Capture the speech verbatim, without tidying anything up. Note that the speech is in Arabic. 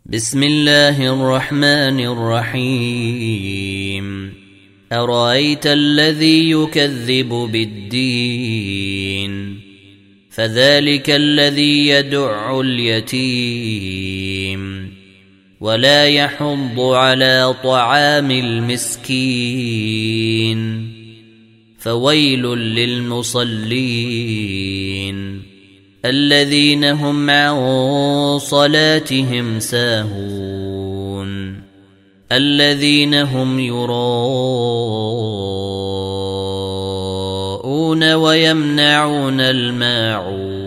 بسم الله الرحمن الرحيم أرأيت الذي يكذب بالدين فذلك الذي يدع اليتيم ولا يحض على طعام المسكين فويل للمصلين الذين هم عن صلاتهم ساهون الذين هم يراءون ويمنعون الماعون